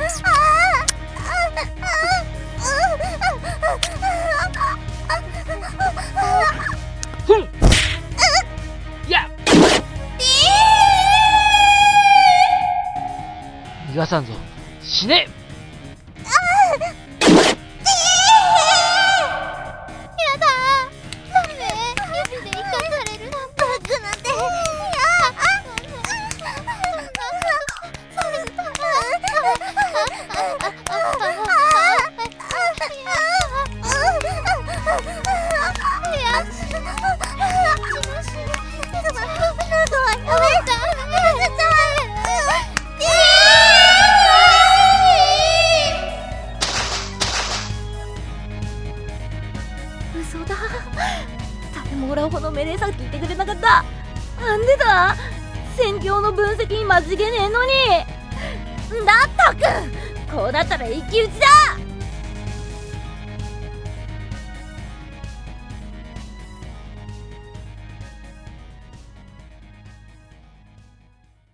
ふんや逃がさんぞ、死ね。 嘘だ。誰もオラホの命令さ聞いてくれなかった。なんでだ。戦況の分析に間違えねえのに。だったくん、こうなったら一騎打ちだ。